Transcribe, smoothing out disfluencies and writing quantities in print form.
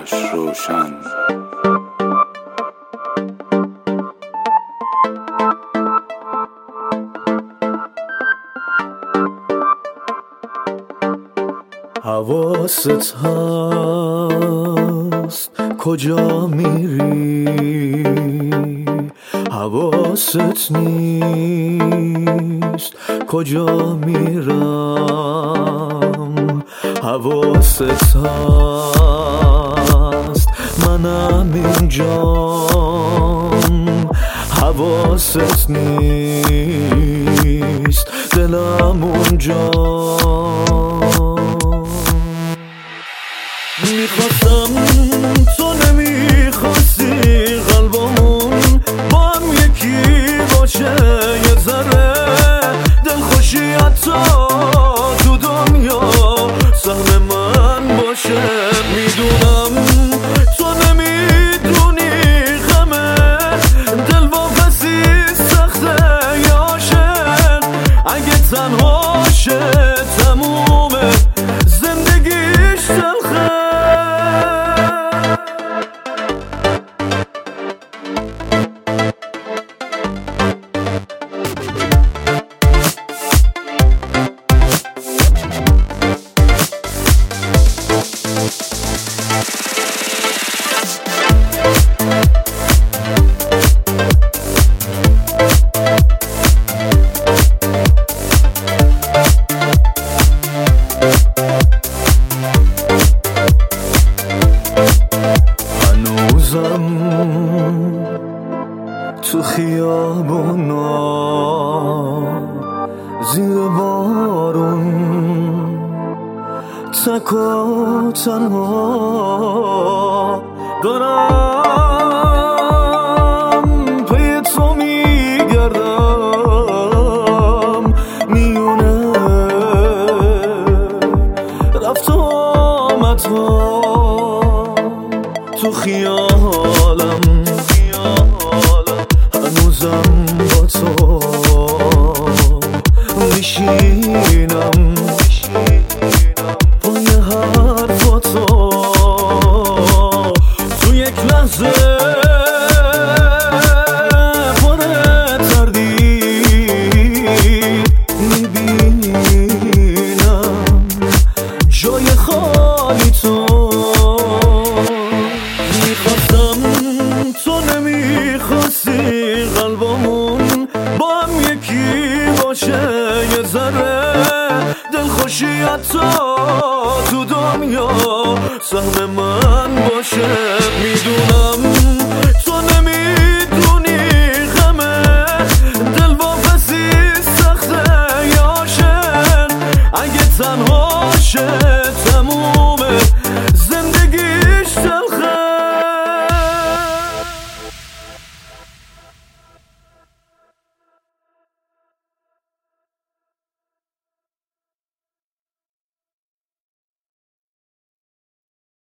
چشماش روشن. حواست هست کجا میری، حواست نیست کجا میرم، حواست هست منم اینجام، حواست نیست دلم اونجا. میخواستم تو نمیخواستی، قلبمون با هم یکی باشه، یه ذره دلخوشی حتی تو دنیا سهم من باشه. میدونم تو نمیدونی غمه دل واپسی سخته یا عاشق، اگه تنهاشه تمومه زندگیش تلخه. تو خیابونا زیر بارون تک و تنها دارم پی تو میگردم، میونه رفت و آمدها تو خیالم، هنوزم با تو میشینم پای حرفاتو، تو یک لحظه پر تردید میبینم جای خالی تو. میخواستم تو نمیخواستی، قلبمون با هم یکی باشه، یه ذره دلخوشی حتی تو دنیا سهم من باشه. میدونم